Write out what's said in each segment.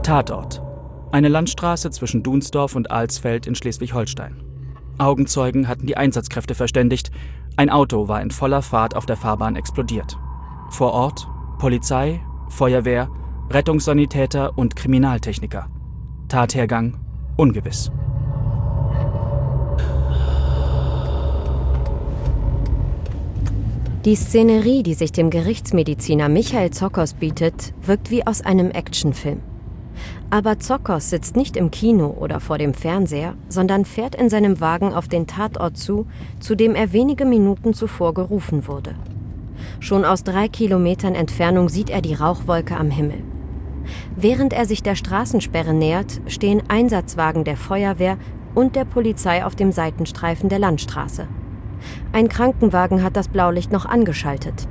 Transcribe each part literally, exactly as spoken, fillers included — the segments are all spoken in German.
Tatort. Eine Landstraße zwischen Dunsdorf und Alsfeld in Schleswig-Holstein. Augenzeugen hatten die Einsatzkräfte verständigt. Ein Auto war in voller Fahrt auf der Fahrbahn explodiert. Vor Ort Polizei, Feuerwehr, Rettungssanitäter und Kriminaltechniker. Tathergang ungewiss. Die Szenerie, die sich dem Gerichtsmediziner Michael Zokos bietet, wirkt wie aus einem Actionfilm. Aber Zokos sitzt nicht im Kino oder vor dem Fernseher, sondern fährt in seinem Wagen auf den Tatort zu, zu dem er wenige Minuten zuvor gerufen wurde. Schon aus drei Kilometern Entfernung sieht er die Rauchwolke am Himmel. Während er sich der Straßensperre nähert, stehen Einsatzwagen der Feuerwehr und der Polizei auf dem Seitenstreifen der Landstraße. Ein Krankenwagen hat das Blaulicht noch angeschaltet.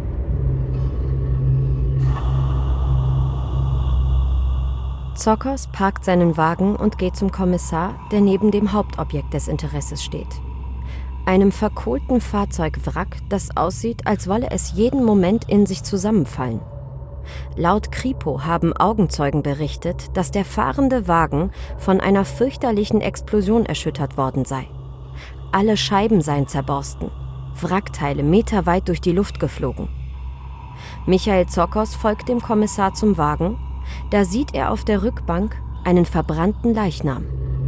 Zokos parkt seinen Wagen und geht zum Kommissar, der neben dem Hauptobjekt des Interesses steht. Einem verkohlten Fahrzeugwrack, das aussieht, als wolle es jeden Moment in sich zusammenfallen. Laut Kripo haben Augenzeugen berichtet, dass der fahrende Wagen von einer fürchterlichen Explosion erschüttert worden sei. Alle Scheiben seien zerborsten, Wrackteile meterweit durch die Luft geflogen. Michael Zokos folgt dem Kommissar zum Wagen. Da sieht er auf der Rückbank einen verbrannten Leichnam.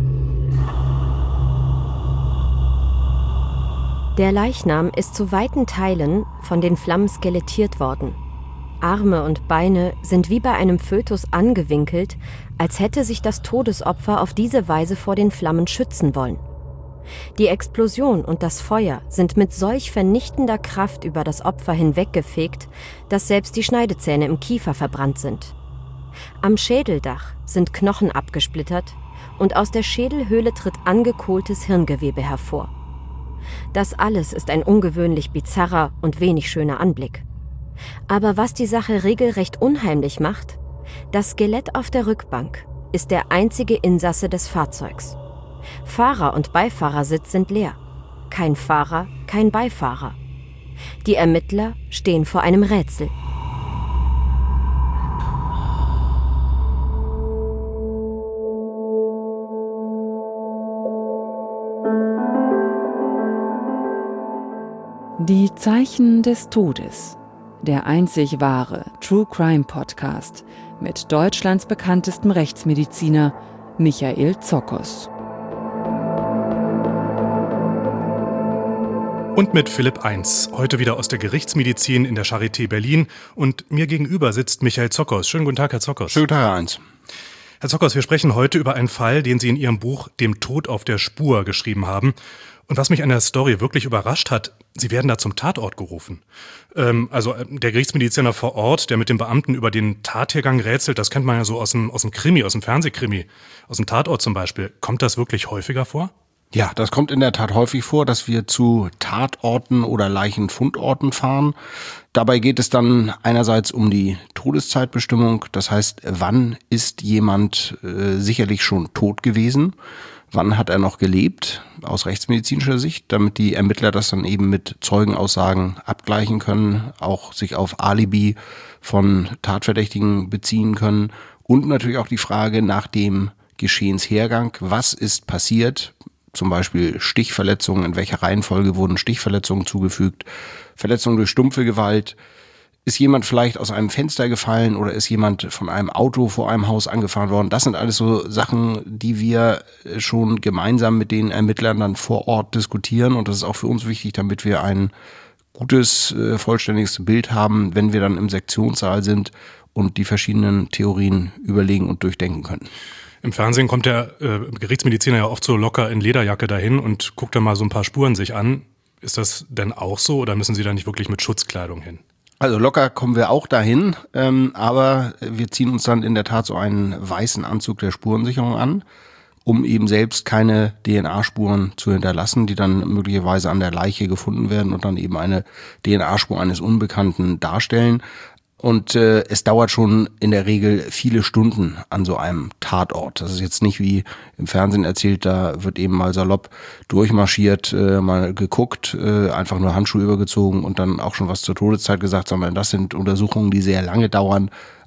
Der Leichnam ist zu weiten Teilen von den Flammen skelettiert worden. Arme und Beine sind wie bei einem Fötus angewinkelt, als hätte sich das Todesopfer auf diese Weise vor den Flammen schützen wollen. Die Explosion und das Feuer sind mit solch vernichtender Kraft über das Opfer hinweggefegt, dass selbst die Schneidezähne im Kiefer verbrannt sind. Am Schädeldach sind Knochen abgesplittert und aus der Schädelhöhle tritt angekohltes Hirngewebe hervor. Das alles ist ein ungewöhnlich bizarrer und wenig schöner Anblick. Aber was die Sache regelrecht unheimlich macht, das Skelett auf der Rückbank ist der einzige Insasse des Fahrzeugs. Fahrer und Beifahrersitz sind leer. Kein Fahrer, kein Beifahrer. Die Ermittler stehen vor einem Rätsel. Die Zeichen des Todes. Der einzig wahre True Crime Podcast mit Deutschlands bekanntestem Rechtsmediziner Michael Zokos. Und mit Philipp Eins, heute wieder aus der Gerichtsmedizin in der Charité Berlin. Und mir gegenüber sitzt Michael Zokos. Schönen guten Tag, Herr Zokos. Schönen Tag, Herr Eins. Herr Zokos, wir sprechen heute über einen Fall, den Sie in Ihrem Buch »Dem Tod auf der Spur« geschrieben haben. Und was mich an der Story wirklich überrascht hat, Sie werden da zum Tatort gerufen. Ähm, also der Gerichtsmediziner vor Ort, der mit dem Beamten über den Tathergang rätselt, das kennt man ja so aus dem, aus dem Krimi, aus dem Fernsehkrimi, aus dem Tatort zum Beispiel. Kommt das wirklich häufiger vor? Ja, das kommt in der Tat häufig vor, dass wir zu Tatorten oder Leichenfundorten fahren. Dabei geht es dann einerseits um die Todeszeitbestimmung, das heißt, wann ist jemand äh, sicherlich schon tot gewesen, wann hat er noch gelebt, aus rechtsmedizinischer Sicht, damit die Ermittler das dann eben mit Zeugenaussagen abgleichen können, auch sich auf Alibi von Tatverdächtigen beziehen können und natürlich auch die Frage nach dem Geschehenshergang, was ist passiert, zum Beispiel Stichverletzungen, in welcher Reihenfolge wurden Stichverletzungen zugefügt, Verletzungen durch stumpfe Gewalt, ist jemand vielleicht aus einem Fenster gefallen oder ist jemand von einem Auto vor einem Haus angefahren worden. Das sind alles so Sachen, die wir schon gemeinsam mit den Ermittlern dann vor Ort diskutieren und das ist auch für uns wichtig, damit wir ein gutes, vollständiges Bild haben, wenn wir dann im Sektionssaal sind und die verschiedenen Theorien überlegen und durchdenken können. Im Fernsehen kommt der äh, Gerichtsmediziner ja oft so locker in Lederjacke dahin und guckt dann mal so ein paar Spuren sich an. Ist das denn auch so oder müssen Sie da nicht wirklich mit Schutzkleidung hin? Also locker kommen wir auch dahin, ähm, aber wir ziehen uns dann in der Tat so einen weißen Anzug der Spurensicherung an, um eben selbst keine D N A-Spuren zu hinterlassen, die dann möglicherweise an der Leiche gefunden werden und dann eben eine D N A-Spur eines Unbekannten darstellen. Und äh, es dauert schon in der Regel viele Stunden an so einem Tatort. Das ist jetzt nicht wie im Fernsehen erzählt, da wird eben mal salopp durchmarschiert, äh, mal geguckt, äh, einfach nur Handschuhe übergezogen und dann auch schon was zur Todeszeit gesagt, sondern das sind Untersuchungen, die sehr lange dauern,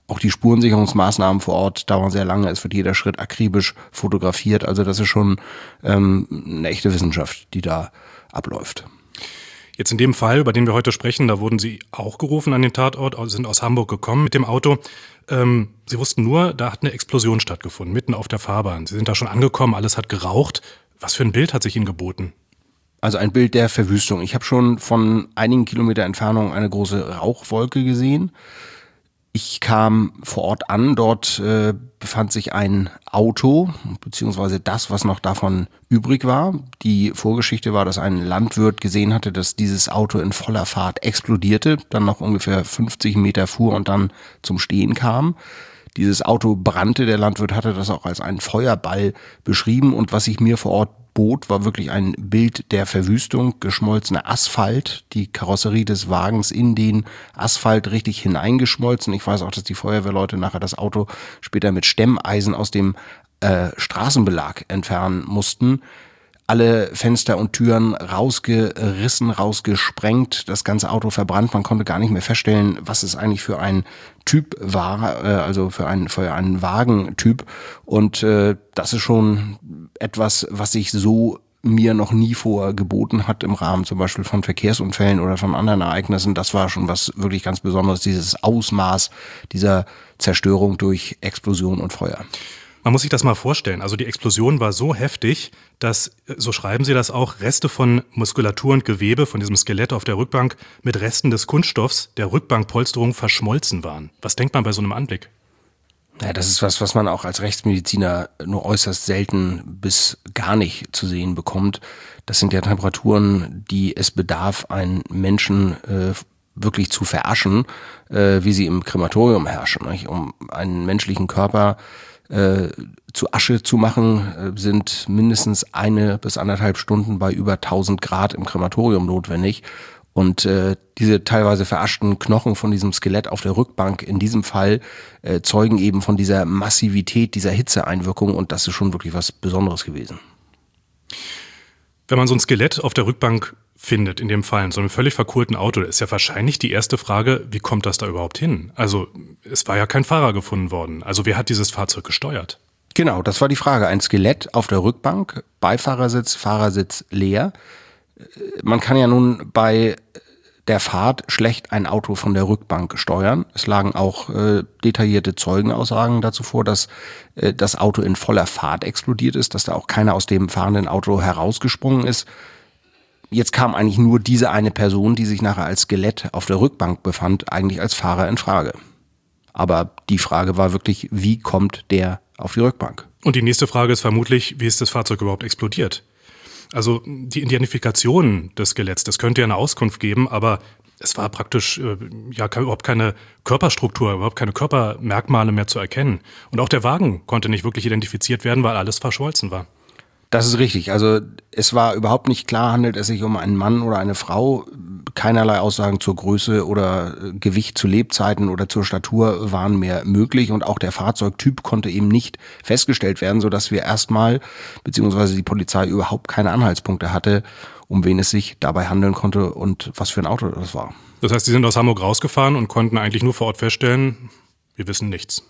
Auch die Spurensicherungsmaßnahmen vor Ort dauern sehr lange. Es wird jeder Schritt akribisch fotografiert. Also das ist schon ähm, eine echte Wissenschaft, die da abläuft. Jetzt in dem Fall, über den wir heute sprechen, da wurden Sie auch gerufen an den Tatort, sind aus Hamburg gekommen mit dem Auto. Ähm, Sie wussten nur, da hat eine Explosion stattgefunden, mitten auf der Fahrbahn. Sie sind da schon angekommen, alles hat geraucht. Was für ein Bild hat sich Ihnen geboten? Also ein Bild der Verwüstung. Ich habe schon von einigen Kilometer Entfernung eine große Rauchwolke gesehen. Ich kam vor Ort an, dort äh, befand sich ein Auto, beziehungsweise das, was noch davon übrig war. Die Vorgeschichte war, dass ein Landwirt gesehen hatte, dass dieses Auto in voller Fahrt explodierte, dann noch ungefähr fünfzig Meter fuhr und dann zum Stehen kam. Dieses Auto brannte, der Landwirt hatte das auch als einen Feuerball beschrieben und was ich mir vor Ort bot, war wirklich ein Bild der Verwüstung, geschmolzener Asphalt, die Karosserie des Wagens in den Asphalt richtig hineingeschmolzen. Ich weiß auch, dass die Feuerwehrleute nachher das Auto später mit Stemmeisen aus dem äh, Straßenbelag entfernen mussten. Alle Fenster und Türen rausgerissen, rausgesprengt, das ganze Auto verbrannt. Man konnte gar nicht mehr feststellen, was es eigentlich für ein Typ war, äh, also für einen, für einen Wagentyp. Und äh, das ist schon etwas, was sich so mir noch nie vorher geboten hat im Rahmen zum Beispiel von Verkehrsunfällen oder von anderen Ereignissen. Das war schon was wirklich ganz Besonderes, dieses Ausmaß dieser Zerstörung durch Explosion und Feuer. Man muss sich das mal vorstellen. Also die Explosion war so heftig, dass, so schreiben Sie das auch, Reste von Muskulatur und Gewebe von diesem Skelett auf der Rückbank mit Resten des Kunststoffs der Rückbankpolsterung verschmolzen waren. Was denkt man bei so einem Anblick? Ja, das ist was, was man auch als Rechtsmediziner nur äußerst selten bis gar nicht zu sehen bekommt. Das sind ja Temperaturen, die es bedarf, einen Menschen äh, wirklich zu veraschen, äh, wie sie im Krematorium herrschen. Nicht? Um einen menschlichen Körper Äh, zu Asche zu machen, äh, sind mindestens eine bis anderthalb Stunden bei über tausend Grad im Krematorium notwendig. Und äh, diese teilweise veraschten Knochen von diesem Skelett auf der Rückbank in diesem Fall äh, zeugen eben von dieser Massivität, dieser Hitzeeinwirkung. Und das ist schon wirklich was Besonderes gewesen. Wenn man so ein Skelett auf der Rückbank findet, in dem Fall in so einem völlig verkohlten Auto, ist ja wahrscheinlich die erste Frage, wie kommt das da überhaupt hin? Also es war ja kein Fahrer gefunden worden. Also wer hat dieses Fahrzeug gesteuert? Genau, das war die Frage. Ein Skelett auf der Rückbank, Beifahrersitz, Fahrersitz leer. Man kann ja nun bei der Fahrt schlecht ein Auto von der Rückbank steuern. Es lagen auch äh, detaillierte Zeugenaussagen dazu vor, dass äh, das Auto in voller Fahrt explodiert ist, dass da auch keiner aus dem fahrenden Auto herausgesprungen ist. Jetzt kam eigentlich nur diese eine Person, die sich nachher als Skelett auf der Rückbank befand, eigentlich als Fahrer in Frage. Aber die Frage war wirklich, wie kommt der auf die Rückbank? Und die nächste Frage ist vermutlich, wie ist das Fahrzeug überhaupt explodiert? Also die Identifikation des Skeletts, das könnte ja eine Auskunft geben, aber es war praktisch äh, ja überhaupt keine Körperstruktur, überhaupt keine Körpermerkmale mehr zu erkennen. Und auch der Wagen konnte nicht wirklich identifiziert werden, weil alles verschmolzen war. Das ist richtig. Also es war überhaupt nicht klar, handelt es sich um einen Mann oder eine Frau. Keinerlei Aussagen zur Größe oder Gewicht zu Lebzeiten oder zur Statur waren mehr möglich. Und auch der Fahrzeugtyp konnte eben nicht festgestellt werden, sodass wir erstmal, beziehungsweise die Polizei überhaupt keine Anhaltspunkte hatte, um wen es sich dabei handeln konnte und was für ein Auto das war. Das heißt, Sie sind aus Hamburg rausgefahren und konnten eigentlich nur vor Ort feststellen, wir wissen nichts.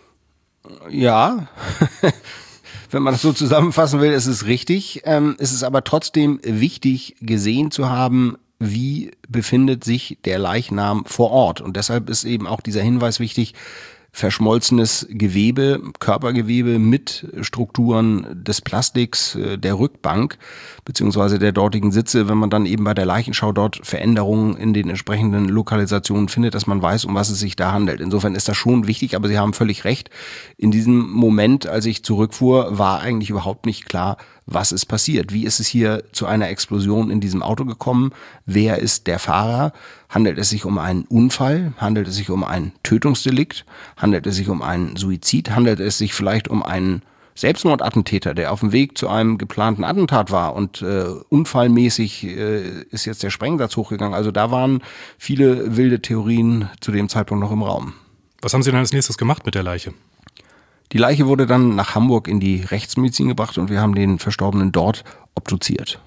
Ja, wenn man das so zusammenfassen will, ist es richtig. Ähm, es ist aber trotzdem wichtig, gesehen zu haben, wie befindet sich der Leichnam vor Ort. Und deshalb ist eben auch dieser Hinweis wichtig, verschmolzenes Gewebe, Körpergewebe mit Strukturen des Plastiks der Rückbank beziehungsweise der dortigen Sitze, wenn man dann eben bei der Leichenschau dort Veränderungen in den entsprechenden Lokalisationen findet, dass man weiß, um was es sich da handelt. Insofern ist das schon wichtig, aber Sie haben völlig recht. In diesem Moment, als ich zurückfuhr, war eigentlich überhaupt nicht klar, was ist passiert. Wie ist es hier zu einer Explosion in diesem Auto gekommen? Wer ist der Fahrer? Handelt es sich um einen Unfall? Handelt es sich um ein Tötungsdelikt? Handelt es sich um einen Suizid? Handelt es sich vielleicht um einen Selbstmordattentäter, der auf dem Weg zu einem geplanten Attentat war und äh, unfallmäßig äh, ist jetzt der Sprengsatz hochgegangen? Also da waren viele wilde Theorien zu dem Zeitpunkt noch im Raum. Was haben Sie dann als nächstes gemacht mit der Leiche? Die Leiche wurde dann nach Hamburg in die Rechtsmedizin gebracht und wir haben den Verstorbenen dort obduziert.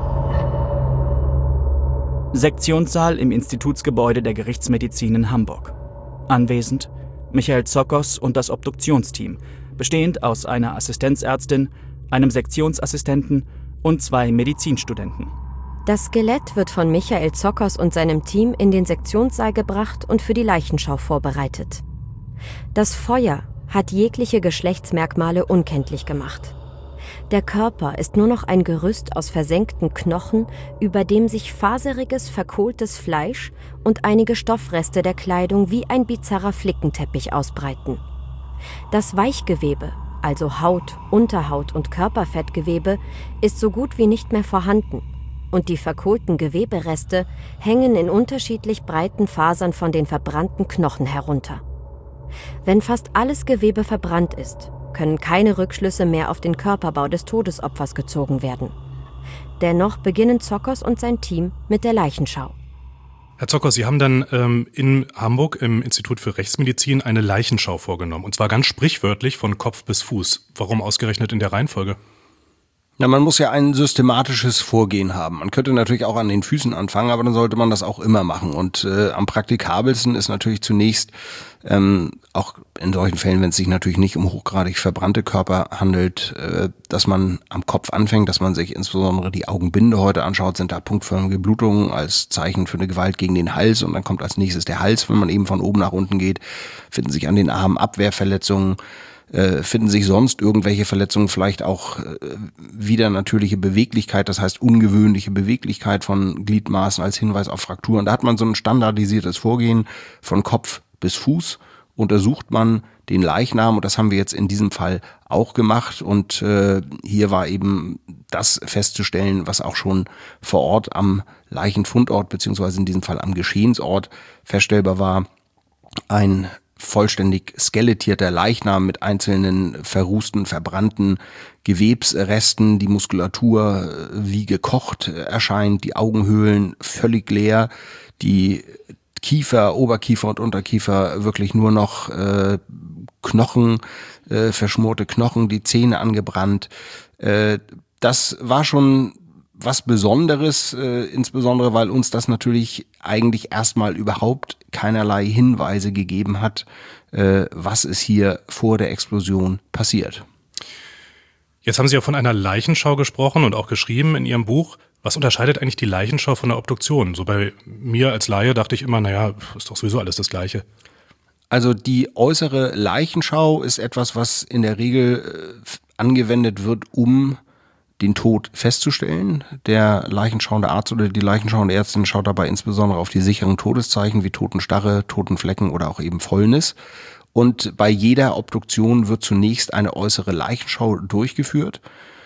Sektionssaal im Institutsgebäude der Gerichtsmedizin in Hamburg. Anwesend Michael Zokos und das Obduktionsteam, bestehend aus einer Assistenzärztin, einem Sektionsassistenten und zwei Medizinstudenten. Das Skelett wird von Michael Zokos und seinem Team in den Sektionssaal gebracht und für die Leichenschau vorbereitet. Das Feuer hat jegliche Geschlechtsmerkmale unkenntlich gemacht. Der Körper ist nur noch ein Gerüst aus versenkten Knochen, über dem sich faseriges, verkohltes Fleisch und einige Stoffreste der Kleidung wie ein bizarrer Flickenteppich ausbreiten. Das Weichgewebe, also Haut, Unterhaut und Körperfettgewebe, ist so gut wie nicht mehr vorhanden. Und die verkohlten Gewebereste hängen in unterschiedlich breiten Fasern von den verbrannten Knochen herunter. Wenn fast alles Gewebe verbrannt ist, können keine Rückschlüsse mehr auf den Körperbau des Todesopfers gezogen werden. Dennoch beginnen Zokos und sein Team mit der Leichenschau. Herr Zokos, Sie haben dann ähm, in Hamburg im Institut für Rechtsmedizin eine Leichenschau vorgenommen. Und zwar ganz sprichwörtlich von Kopf bis Fuß. Warum ausgerechnet in der Reihenfolge? Na, man muss ja ein systematisches Vorgehen haben. Man könnte natürlich auch an den Füßen anfangen, aber dann sollte man das auch immer machen. Und äh, am praktikabelsten ist natürlich zunächst, ähm, auch in solchen Fällen, wenn es sich natürlich nicht um hochgradig verbrannte Körper handelt, äh, dass man am Kopf anfängt, dass man sich insbesondere die Augenbinde heute anschaut, sind da punktförmige Blutungen als Zeichen für eine Gewalt gegen den Hals. Und dann kommt als nächstes der Hals, wenn man eben von oben nach unten geht, finden sich an den Armen Abwehrverletzungen. Äh, finden sich sonst irgendwelche Verletzungen, vielleicht auch äh, wieder natürliche Beweglichkeit, das heißt ungewöhnliche Beweglichkeit von Gliedmaßen als Hinweis auf Frakturen. Da hat man so ein standardisiertes Vorgehen von Kopf bis Fuß, untersucht man den Leichnam und das haben wir jetzt in diesem Fall auch gemacht und äh, hier war eben das festzustellen, was auch schon vor Ort am Leichenfundort beziehungsweise in diesem Fall am Geschehensort feststellbar war, ein vollständig skelettierter Leichnam mit einzelnen verrußten, verbrannten Gewebsresten, die Muskulatur wie gekocht erscheint, die Augenhöhlen völlig leer, die Kiefer, Oberkiefer und Unterkiefer wirklich nur noch äh, Knochen, äh, verschmorte Knochen, die Zähne angebrannt. Äh, das war schon was Besonderes, äh, insbesondere weil uns das natürlich eigentlich erstmal überhaupt keinerlei Hinweise gegeben hat, äh, was ist hier vor der Explosion passiert. Jetzt haben Sie ja von einer Leichenschau gesprochen und auch geschrieben in Ihrem Buch. Was unterscheidet eigentlich die Leichenschau von der Obduktion? So bei mir als Laie dachte ich immer, naja, ist doch sowieso alles das Gleiche. Also die äußere Leichenschau ist etwas, was in der Regel äh, angewendet wird, um den Tod festzustellen. Der leichenschauende Arzt oder die leichenschauende Ärztin schaut dabei insbesondere auf die sicheren Todeszeichen wie Totenstarre, Totenflecken oder auch eben Fäulnis. Und bei jeder Obduktion wird zunächst eine äußere Leichenschau durchgeführt,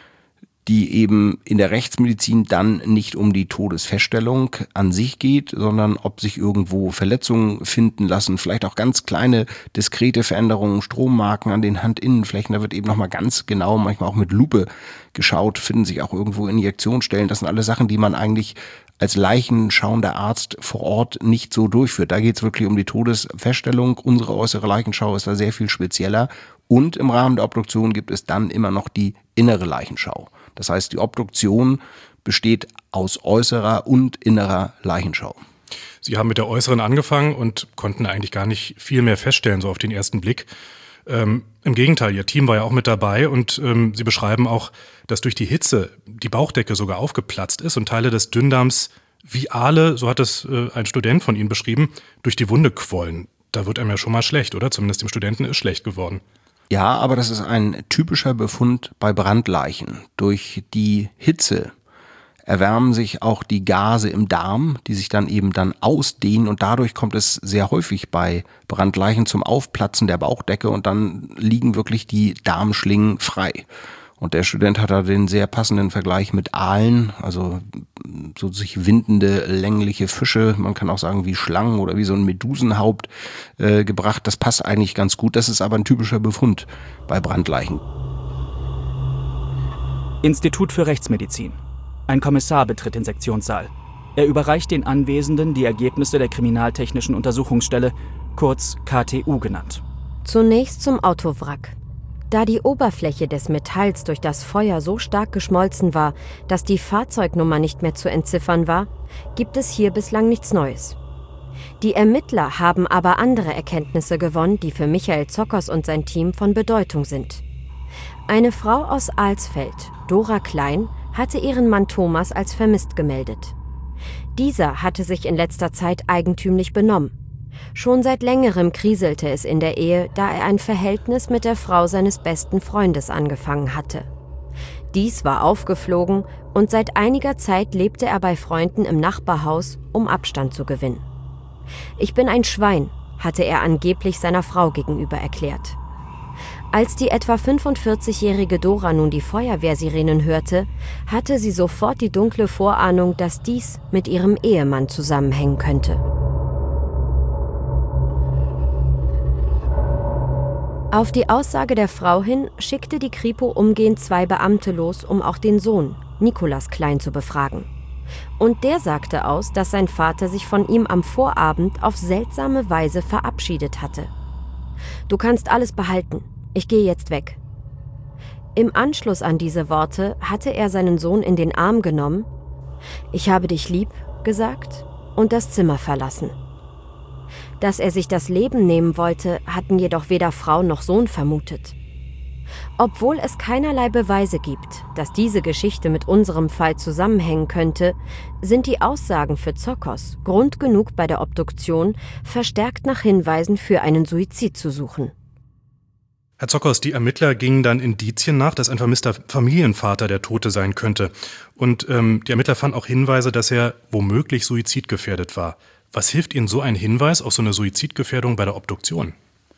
die eben in der Rechtsmedizin dann nicht um die Todesfeststellung an sich geht, sondern ob sich irgendwo Verletzungen finden lassen, vielleicht auch ganz kleine, diskrete Veränderungen, Strommarken an den Handinnenflächen, da wird eben nochmal ganz genau, manchmal auch mit Lupe geschaut, finden sich auch irgendwo Injektionsstellen, das sind alle Sachen, die man eigentlich als leichenschauender Arzt vor Ort nicht so durchführt. Da geht es wirklich um die Todesfeststellung, unsere äußere Leichenschau ist da sehr viel spezieller und im Rahmen der Obduktion gibt es dann immer noch die innere Leichenschau. Das heißt, die Obduktion besteht aus äußerer und innerer Leichenschau. Sie haben mit der äußeren angefangen und konnten eigentlich gar nicht viel mehr feststellen, so auf den ersten Blick. Ähm, im Gegenteil, Ihr Team war ja auch mit dabei und ähm, Sie beschreiben auch, dass durch die Hitze die Bauchdecke sogar aufgeplatzt ist und Teile des Dünndarms wie Aale, so hat es äh, ein Student von Ihnen beschrieben, durch die Wunde quollen. Da wird einem ja schon mal schlecht, oder? Zumindest dem Studenten ist schlecht geworden. Ja, aber das ist ein typischer Befund bei Brandleichen. Durch die Hitze erwärmen sich auch die Gase im Darm, die sich dann eben dann ausdehnen und dadurch kommt es sehr häufig bei Brandleichen zum Aufplatzen der Bauchdecke und dann liegen wirklich die Darmschlingen frei. Und der Student hat da den sehr passenden Vergleich mit Aalen, also so sich windende, längliche Fische, man kann auch sagen wie Schlangen oder wie so ein Medusenhaupt äh, gebracht. Das passt eigentlich ganz gut, das ist aber ein typischer Befund bei Brandleichen. Institut für Rechtsmedizin. Ein Kommissar betritt den Sektionssaal. Er überreicht den Anwesenden die Ergebnisse der Kriminaltechnischen Untersuchungsstelle, kurz K T U genannt. Zunächst zum Autowrack. Da die Oberfläche des Metalls durch das Feuer so stark geschmolzen war, dass die Fahrzeugnummer nicht mehr zu entziffern war, gibt es hier bislang nichts Neues. Die Ermittler haben aber andere Erkenntnisse gewonnen, die für Michael Zokos und sein Team von Bedeutung sind. Eine Frau aus Alsfeld, Dora Klein, hatte ihren Mann Thomas als vermisst gemeldet. Dieser hatte sich in letzter Zeit eigentümlich benommen. Schon seit längerem kriselte es in der Ehe, da er ein Verhältnis mit der Frau seines besten Freundes angefangen hatte. Dies war aufgeflogen und seit einiger Zeit lebte er bei Freunden im Nachbarhaus, um Abstand zu gewinnen. »Ich bin ein Schwein«, hatte er angeblich seiner Frau gegenüber erklärt. Als die etwa fünfundvierzigjährige Dora nun die Feuerwehrsirenen hörte, hatte sie sofort die dunkle Vorahnung, dass dies mit ihrem Ehemann zusammenhängen könnte. Auf die Aussage der Frau hin schickte die Kripo umgehend zwei Beamte los, um auch den Sohn, Nikolas Klein, zu befragen. Und der sagte aus, dass sein Vater sich von ihm am Vorabend auf seltsame Weise verabschiedet hatte. »Du kannst alles behalten. Ich gehe jetzt weg.« Im Anschluss an diese Worte hatte er seinen Sohn in den Arm genommen, »Ich habe dich lieb« gesagt und das Zimmer verlassen. Dass er sich das Leben nehmen wollte, hatten jedoch weder Frau noch Sohn vermutet. Obwohl es keinerlei Beweise gibt, dass diese Geschichte mit unserem Fall zusammenhängen könnte, sind die Aussagen für Zokos Grund genug, bei der Obduktion verstärkt nach Hinweisen für einen Suizid zu suchen. Herr Zokos, die Ermittler gingen dann Indizien nach, dass ein vermisster Familienvater der Tote sein könnte. Und ähm, die Ermittler fanden auch Hinweise, dass er womöglich suizidgefährdet war. Was hilft Ihnen so ein Hinweis auf so eine Suizidgefährdung bei der Obduktion?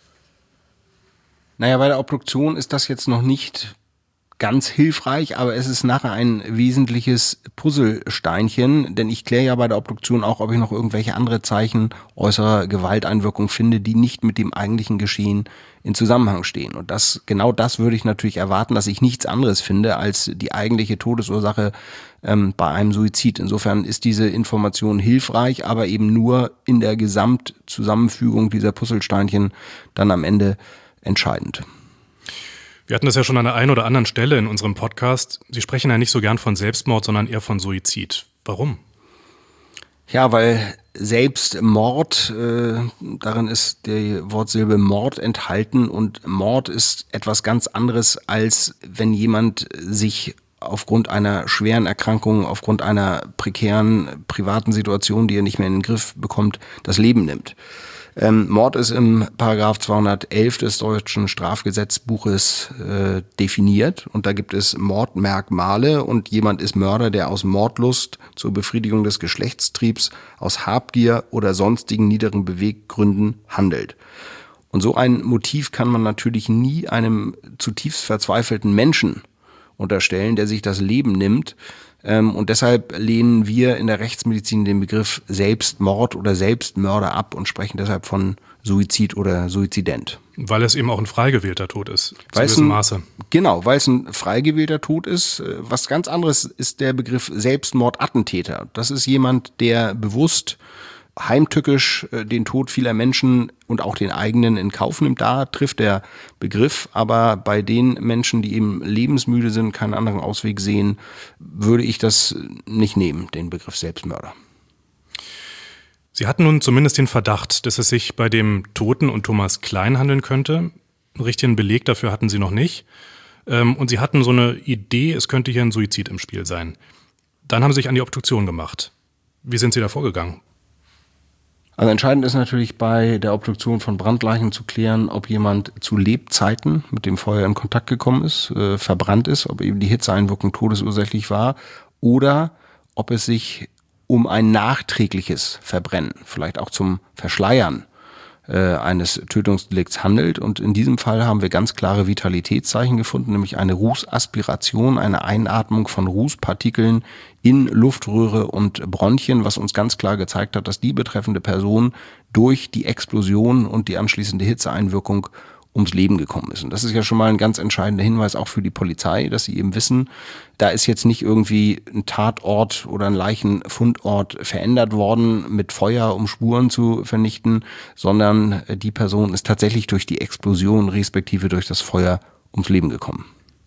Naja, bei der Obduktion ist das jetzt noch nicht ganz hilfreich, aber es ist nachher ein wesentliches Puzzlesteinchen, denn ich kläre ja bei der Obduktion auch, ob ich noch irgendwelche andere Zeichen äußerer Gewalteinwirkung finde, die nicht mit dem eigentlichen Geschehen in Zusammenhang stehen. Und das, genau das würde ich natürlich erwarten, dass ich nichts anderes finde als die eigentliche Todesursache ähm, bei einem Suizid. Insofern ist diese Information hilfreich, aber eben nur in der Gesamtzusammenfügung dieser Puzzlesteinchen dann am Ende entscheidend. Wir hatten das ja schon an der einen oder anderen Stelle in unserem Podcast. Sie sprechen ja nicht so gern von Selbstmord, sondern eher von Suizid. Warum? Ja, weil Selbstmord, äh, darin ist die Wortsilbe Mord enthalten und Mord ist etwas ganz anderes, als wenn jemand sich aufgrund einer schweren Erkrankung, aufgrund einer prekären privaten Situation, die er nicht mehr in den Griff bekommt, das Leben nimmt. Ähm, Mord ist im Paragraph zweihundertelf des deutschen Strafgesetzbuches äh, definiert und da gibt es Mordmerkmale und jemand ist Mörder, der aus Mordlust zur Befriedigung des Geschlechtstriebs, aus Habgier oder sonstigen niederen Beweggründen handelt. Und so ein Motiv kann man natürlich nie einem zutiefst verzweifelten Menschen unterstellen, der sich das Leben nimmt. Und deshalb lehnen wir in der Rechtsmedizin den Begriff Selbstmord oder Selbstmörder ab und sprechen deshalb von Suizid oder Suizident. Weil es eben auch ein frei gewählter Tod ist, zu weil gewissem ein, Maße. Genau, weil es ein frei gewählter Tod ist. Was ganz anderes ist der Begriff Selbstmordattentäter. Das ist jemand, der bewusst heimtückisch den Tod vieler Menschen und auch den eigenen in Kauf nimmt. Da trifft der Begriff, aber bei den Menschen, die eben lebensmüde sind, keinen anderen Ausweg sehen, würde ich das nicht nehmen, den Begriff Selbstmörder. Sie hatten nun zumindest den Verdacht, dass es sich bei dem Toten und Thomas Klein handeln könnte. Einen richtigen Beleg dafür hatten Sie noch nicht. Und Sie hatten so eine Idee, es könnte hier ein Suizid im Spiel sein. Dann haben Sie sich an die Obduktion gemacht. Wie sind Sie da vorgegangen? Also entscheidend ist natürlich bei der Obduktion von Brandleichen zu klären, ob jemand zu Lebzeiten mit dem Feuer in Kontakt gekommen ist, äh, verbrannt ist, ob eben die Hitzeeinwirkung todesursächlich war oder ob es sich um ein nachträgliches Verbrennen, vielleicht auch zum Verschleiern äh, eines Tötungsdelikts handelt. Und in diesem Fall haben wir ganz klare Vitalitätszeichen gefunden, nämlich eine Rußaspiration, eine Einatmung von Rußpartikeln in Luftröhre und Bronchien, was uns ganz klar gezeigt hat, dass die betreffende Person durch die Explosion und die anschließende Hitzeeinwirkung ums Leben gekommen ist. Und das ist ja schon mal ein ganz entscheidender Hinweis auch für die Polizei, dass sie eben wissen, da ist jetzt nicht irgendwie ein Tatort oder ein Leichenfundort verändert worden mit Feuer, um Spuren zu vernichten, sondern die Person ist tatsächlich durch die Explosion respektive durch das Feuer ums Leben gekommen.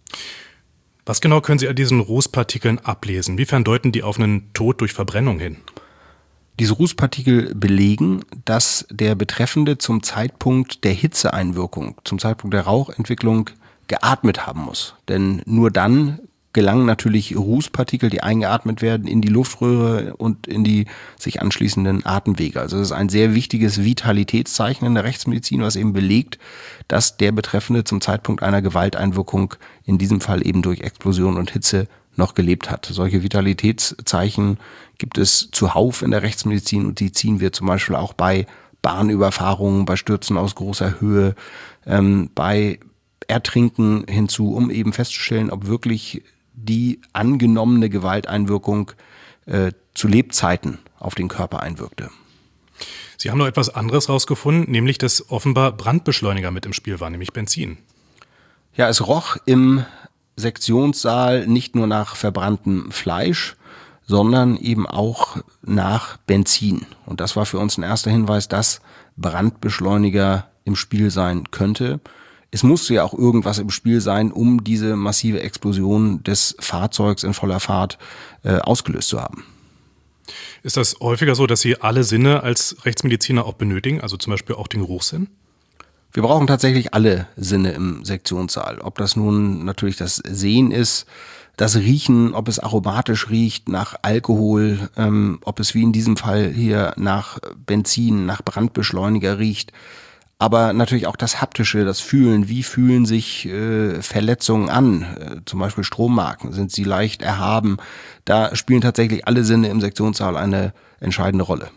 Was genau können Sie an diesen Rußpartikeln ablesen? Inwiefern deuten die auf einen Tod durch Verbrennung hin? Diese Rußpartikel belegen, dass der Betreffende zum Zeitpunkt der Hitzeeinwirkung, zum Zeitpunkt der Rauchentwicklung geatmet haben muss. Denn nur dann gelangen natürlich Rußpartikel, die eingeatmet werden, in die Luftröhre und in die sich anschließenden Atemwege. Also das ist ein sehr wichtiges Vitalitätszeichen in der Rechtsmedizin, was eben belegt, dass der Betreffende zum Zeitpunkt einer Gewalteinwirkung, in diesem Fall eben durch Explosion und Hitze, noch gelebt hat. Solche Vitalitätszeichen gibt es zuhauf in der Rechtsmedizin und die ziehen wir zum Beispiel auch bei Bahnüberfahrungen, bei Stürzen aus großer Höhe, ähm, bei Ertrinken hinzu, um eben festzustellen, ob wirklich die angenommene Gewalteinwirkung äh, zu Lebzeiten auf den Körper einwirkte. Sie haben noch etwas anderes rausgefunden, nämlich dass offenbar Brandbeschleuniger mit im Spiel waren, nämlich Benzin. Ja, es roch im Sektionssaal nicht nur nach verbranntem Fleisch, sondern eben auch nach Benzin. Und das war für uns ein erster Hinweis, dass Brandbeschleuniger im Spiel sein könnte. Es musste ja auch irgendwas im Spiel sein, um diese massive Explosion des Fahrzeugs in voller Fahrt äh, ausgelöst zu haben. Ist das häufiger so, dass Sie alle Sinne als Rechtsmediziner auch benötigen, also zum Beispiel auch den Geruchssinn? Wir brauchen tatsächlich alle Sinne im Sektionssaal. Ob das nun natürlich das Sehen ist, das Riechen, ob es aromatisch riecht nach Alkohol, ähm, ob es wie in diesem Fall hier nach Benzin, nach Brandbeschleuniger riecht. Aber natürlich auch das Haptische, das Fühlen. Wie fühlen sich äh, Verletzungen an? Äh, zum Beispiel Strommarken. Sind sie leicht erhaben? Da spielen tatsächlich alle Sinne im Sektionssaal eine entscheidende Rolle.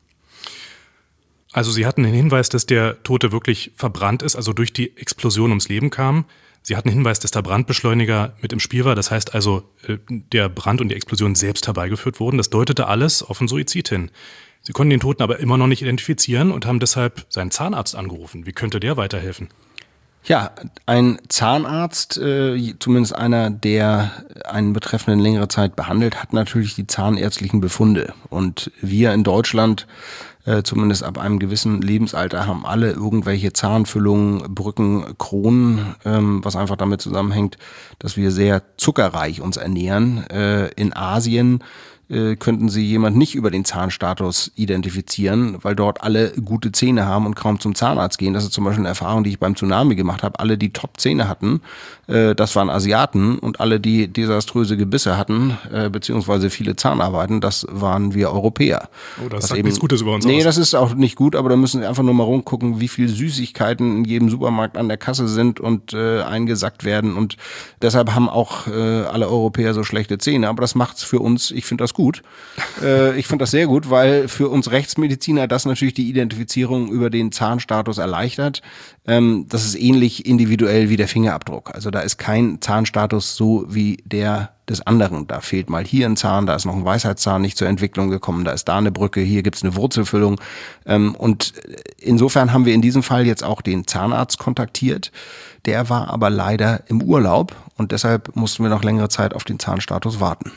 Also Sie hatten den Hinweis, dass der Tote wirklich verbrannt ist, also durch die Explosion ums Leben kam. Sie hatten den Hinweis, dass der Brandbeschleuniger mit im Spiel war. Das heißt also, der Brand und die Explosion selbst herbeigeführt wurden. Das deutete alles auf einen Suizid hin. Sie konnten den Toten aber immer noch nicht identifizieren und haben deshalb seinen Zahnarzt angerufen. Wie könnte der weiterhelfen? Ja, ein Zahnarzt, äh, zumindest einer, der einen Betreffenden längere Zeit behandelt, hat natürlich die zahnärztlichen Befunde. Und wir in Deutschland, äh, zumindest ab einem gewissen Lebensalter, haben alle irgendwelche Zahnfüllungen, Brücken, Kronen, ähm, was einfach damit zusammenhängt, dass wir sehr zuckerreich uns ernähren. Äh, in Asien könnten Sie jemand nicht über den Zahnstatus identifizieren, weil dort alle gute Zähne haben und kaum zum Zahnarzt gehen. Das ist zum Beispiel eine Erfahrung, die ich beim Tsunami gemacht habe. Alle, die Top-Zähne hatten, äh, das waren Asiaten und alle, die desaströse Gebisse hatten, äh, beziehungsweise viele Zahnarbeiten, das waren wir Europäer. Oh, das sagt nichts Gutes über uns aus. Nee, das ist auch nicht gut, aber da müssen Sie einfach nur mal rumgucken, wie viel Süßigkeiten in jedem Supermarkt an der Kasse sind und äh, eingesackt werden und deshalb haben auch äh, alle Europäer so schlechte Zähne. Aber das macht's für uns, ich finde das gut. Gut. Äh, ich finde das sehr gut, weil für uns Rechtsmediziner das natürlich die Identifizierung über den Zahnstatus erleichtert. Ähm, das ist ähnlich individuell wie der Fingerabdruck. Also da ist kein Zahnstatus so wie der des anderen. Da fehlt mal hier ein Zahn, da ist noch ein Weisheitszahn nicht zur Entwicklung gekommen, da ist da eine Brücke, hier gibt's eine Wurzelfüllung. Ähm, und insofern haben wir in diesem Fall jetzt auch den Zahnarzt kontaktiert. Der war aber leider im Urlaub und deshalb mussten wir noch längere Zeit auf den Zahnstatus warten.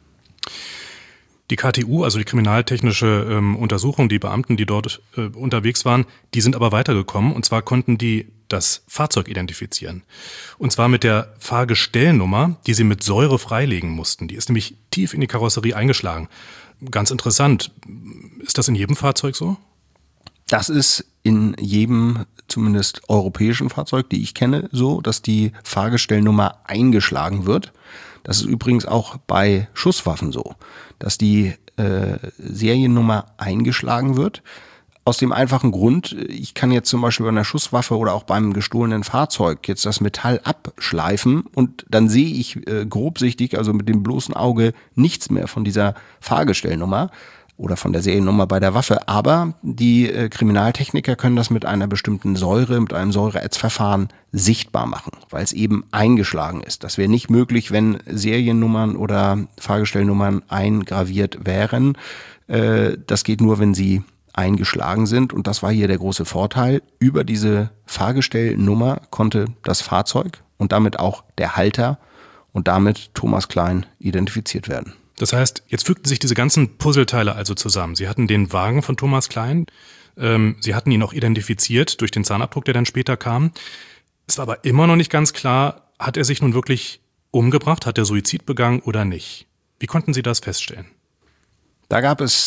Die K T U, also die kriminaltechnische ähm, Untersuchung, die Beamten, die dort äh, unterwegs waren, die sind aber weitergekommen. Und zwar konnten die das Fahrzeug identifizieren. Und zwar mit der Fahrgestellnummer, die sie mit Säure freilegen mussten. Die ist nämlich tief in die Karosserie eingeschlagen. Ganz interessant. Ist das in jedem Fahrzeug so? Das ist in jedem, zumindest europäischen Fahrzeug, die ich kenne, so, dass die Fahrgestellnummer eingeschlagen wird. Das ist übrigens auch bei Schusswaffen so, dass die äh, Seriennummer eingeschlagen wird. Aus dem einfachen Grund, ich kann jetzt zum Beispiel bei einer Schusswaffe oder auch beim gestohlenen Fahrzeug jetzt das Metall abschleifen und dann sehe ich äh, grobsichtig, also mit dem bloßen Auge, nichts mehr von dieser Fahrgestellnummer oder von der Seriennummer bei der Waffe. Aber die äh, Kriminaltechniker können das mit einer bestimmten Säure, mit einem Säureätzverfahren sichtbar machen, weil es eben eingeschlagen ist. Das wäre nicht möglich, wenn Seriennummern oder Fahrgestellnummern eingraviert wären. Äh, das geht nur, wenn sie eingeschlagen sind. Und das war hier der große Vorteil. Über diese Fahrgestellnummer konnte das Fahrzeug und damit auch der Halter und damit Thomas Klein identifiziert werden. Das heißt, jetzt fügten sich diese ganzen Puzzleteile also zusammen. Sie hatten den Wagen von Thomas Klein, ähm, Sie hatten ihn auch identifiziert durch den Zahnabdruck, der dann später kam. Es war aber immer noch nicht ganz klar, hat er sich nun wirklich umgebracht, hat er Suizid begangen oder nicht? Wie konnten Sie das feststellen? Da gab es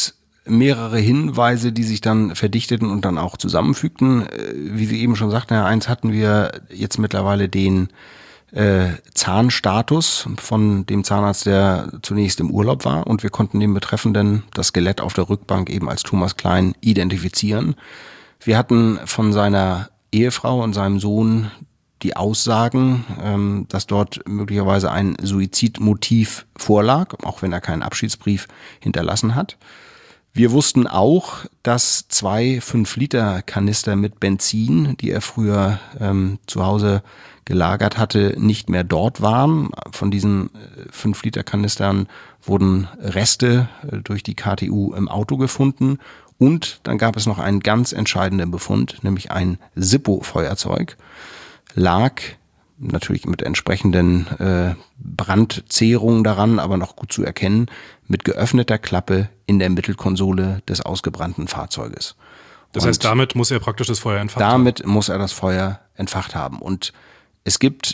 mehrere Hinweise, die sich dann verdichteten und dann auch zusammenfügten. Wie Sie eben schon sagten, Herr Eins, hatten wir jetzt mittlerweile den äh, Zahnstatus von dem Zahnarzt, der zunächst im Urlaub war, und wir konnten den Betreffenden, das Skelett auf der Rückbank, eben als Thomas Klein identifizieren. Wir hatten von seiner Ehefrau und seinem Sohn die Aussagen, ähm, dass dort möglicherweise ein Suizidmotiv vorlag, auch wenn er keinen Abschiedsbrief hinterlassen hat. Wir wussten auch, dass zwei fünf Liter Kanister mit Benzin, die er früher ähm, zu Hause gelagert hatte, nicht mehr dort waren. Von diesen fünf Liter Kanistern wurden Reste durch die K T U im Auto gefunden. Und dann gab es noch einen ganz entscheidenden Befund, nämlich ein Zippo-Feuerzeug. Lag natürlich mit entsprechenden äh, Brandzehrungen daran, aber noch gut zu erkennen, mit geöffneter Klappe in der Mittelkonsole des ausgebrannten Fahrzeuges. Das heißt, und damit muss er praktisch das Feuer entfacht damit haben? Damit muss er das Feuer entfacht haben. Und es gibt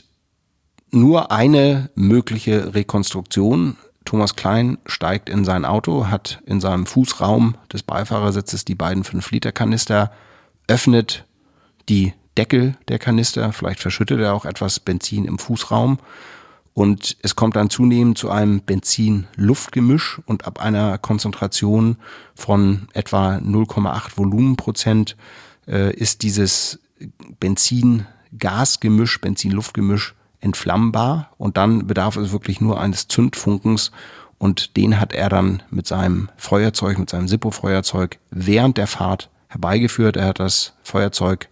nur eine mögliche Rekonstruktion. Thomas Klein steigt in sein Auto, hat in seinem Fußraum des Beifahrersitzes die beiden fünf Liter Kanister, öffnet die Deckel der Kanister, vielleicht verschüttet er auch etwas Benzin im Fußraum, und es kommt dann zunehmend zu einem Benzin-Luft-Gemisch, und ab einer Konzentration von etwa null Komma acht Volumenprozent äh, ist dieses Benzin-Gas-Gemisch, Benzin-Luft-Gemisch entflammbar, und dann bedarf es wirklich nur eines Zündfunkens, und den hat er dann mit seinem Feuerzeug, mit seinem Zippo-Feuerzeug während der Fahrt herbeigeführt. Er hat das Feuerzeug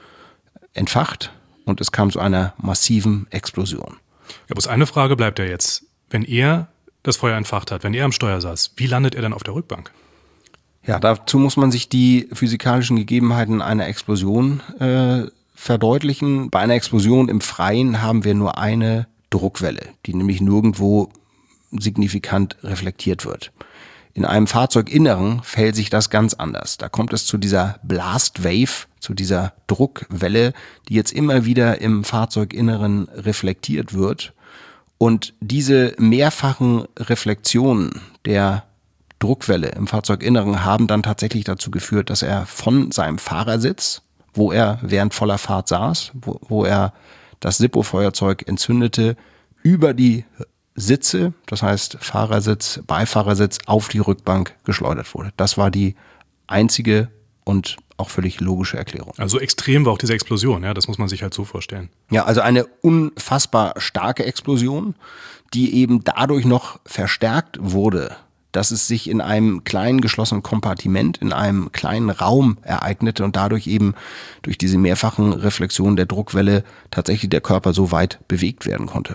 entfacht und es kam zu einer massiven Explosion. Ja, bloß eine Frage bleibt ja jetzt. Wenn er das Feuer entfacht hat, wenn er am Steuer saß, wie landet er dann auf der Rückbank? Ja, dazu muss man sich die physikalischen Gegebenheiten einer Explosion äh, verdeutlichen. Bei einer Explosion im Freien haben wir nur eine Druckwelle, die nämlich nirgendwo signifikant reflektiert wird. In einem Fahrzeuginneren verhält sich das ganz anders. Da kommt es zu dieser Blast Wave, zu dieser Druckwelle, die jetzt immer wieder im Fahrzeuginneren reflektiert wird. Und diese mehrfachen Reflexionen der Druckwelle im Fahrzeuginneren haben dann tatsächlich dazu geführt, dass er von seinem Fahrersitz, wo er während voller Fahrt saß, wo, wo er das Zippo-Feuerzeug entzündete, über die Sitze, das heißt Fahrersitz, Beifahrersitz, auf die Rückbank geschleudert wurde. Das war die einzige und auch völlig logische Erklärung. Also extrem war auch diese Explosion, ja, das muss man sich halt so vorstellen. Ja, also eine unfassbar starke Explosion, die eben dadurch noch verstärkt wurde, dass es sich in einem kleinen geschlossenen Kompartiment, in einem kleinen Raum ereignete und dadurch eben durch diese mehrfachen Reflexionen der Druckwelle tatsächlich der Körper so weit bewegt werden konnte.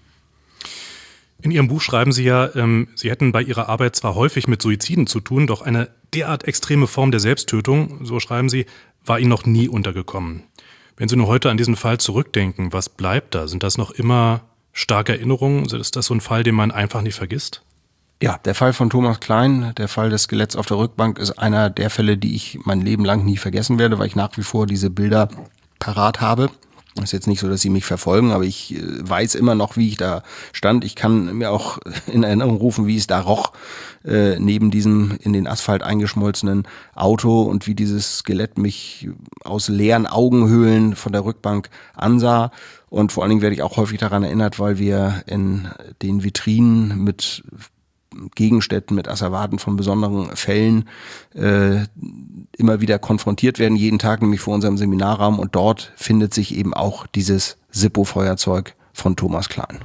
In Ihrem Buch schreiben Sie ja, ähm, Sie hätten bei Ihrer Arbeit zwar häufig mit Suiziden zu tun, doch eine derart extreme Form der Selbsttötung, so schreiben Sie, war Ihnen noch nie untergekommen. Wenn Sie nur heute an diesen Fall zurückdenken, was bleibt da? Sind das noch immer starke Erinnerungen? Ist das so ein Fall, den man einfach nicht vergisst? Ja, der Fall von Thomas Klein, der Fall des Skeletts auf der Rückbank, ist einer der Fälle, die ich mein Leben lang nie vergessen werde, weil ich nach wie vor diese Bilder parat habe. Es ist jetzt nicht so, dass sie mich verfolgen, aber ich weiß immer noch, wie ich da stand. Ich kann mir auch in Erinnerung rufen, wie es da roch, äh, neben diesem in den Asphalt eingeschmolzenen Auto, und wie dieses Skelett mich aus leeren Augenhöhlen von der Rückbank ansah. Und vor allen Dingen werde ich auch häufig daran erinnert, weil wir in den Vitrinen mit Gegenständen, mit Asservaten von besonderen Fällen äh, immer wieder konfrontiert werden, jeden Tag, nämlich vor unserem Seminarraum, und dort findet sich eben auch dieses Zippo-Feuerzeug von Thomas Klein.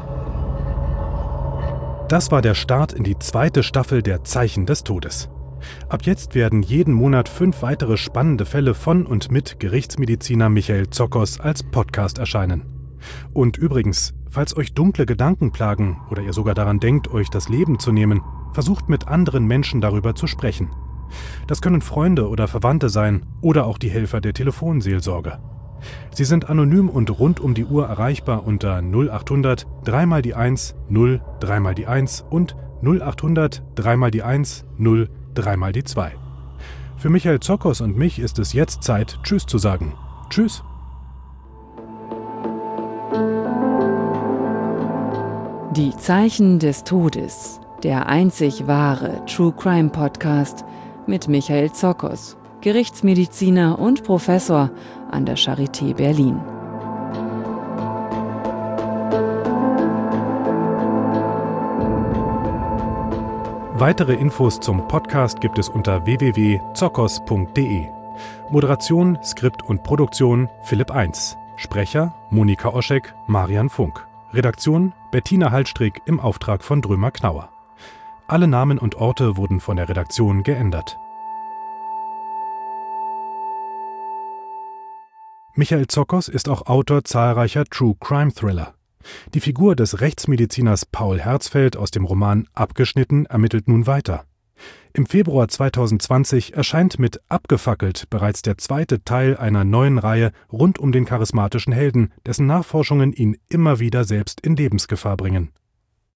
Das war der Start in die zweite Staffel der Zeichen des Todes. Ab jetzt werden jeden Monat fünf weitere spannende Fälle von und mit Gerichtsmediziner Michael Zokos als Podcast erscheinen. Und übrigens, falls euch dunkle Gedanken plagen oder ihr sogar daran denkt, euch das Leben zu nehmen, versucht mit anderen Menschen darüber zu sprechen. Das können Freunde oder Verwandte sein oder auch die Helfer der Telefonseelsorge. Sie sind anonym und rund um die Uhr erreichbar unter null achthundert drei mal die eins null drei mal die eins und null achthundert drei mal die eins null drei mal die zwei. Für Michael Zokos und mich ist es jetzt Zeit, Tschüss zu sagen. Tschüss! Die Zeichen des Todes. Der einzig wahre True Crime Podcast mit Michael Zokos, Gerichtsmediziner und Professor an der Charité Berlin. Weitere Infos zum Podcast gibt es unter w w w punkt zokos punkt d e. Moderation, Skript und Produktion Philipp Eins. Sprecher Monika Oschek, Marian Funk. Redaktion Bettina Hallstrick im Auftrag von Drömer Knauer. Alle Namen und Orte wurden von der Redaktion geändert. Michael Zokos ist auch Autor zahlreicher True Crime Thriller. Die Figur des Rechtsmediziners Paul Herzfeld aus dem Roman Abgeschnitten ermittelt nun weiter. Im Februar zweitausendzwanzig erscheint mit Abgefackelt bereits der zweite Teil einer neuen Reihe rund um den charismatischen Helden, dessen Nachforschungen ihn immer wieder selbst in Lebensgefahr bringen.